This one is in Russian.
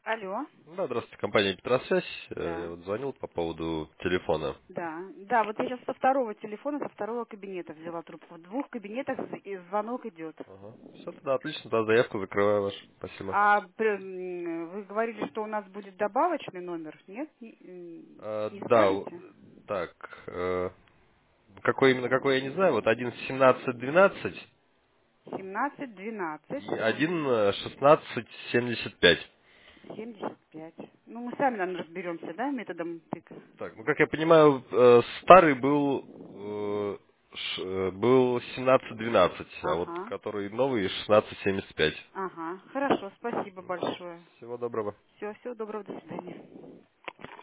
Алло. Да, здравствуйте, компания Петросвязь. Я Да. вот звонил по поводу телефона. Да. Да, вот я сейчас со второго телефона, со второго кабинета взяла трубку. В двух кабинетах и звонок идет. Ага. Все тогда отлично, тогда заявку закрываю вашу. Спасибо. А вы говорили, что у нас будет добавочный номер? Нет? Не Да, скажете? так, какой именно какой я не знаю. Вот один 1712 17, 12, и один 1675. 75. Ну, мы сами, наверное, разберемся, да, методом тыка? Так, ну как я понимаю, старый был был 1712, а вот Ага. который новый 1675. Ага. Хорошо, спасибо большое. Всего доброго. Все, всего доброго, до свидания.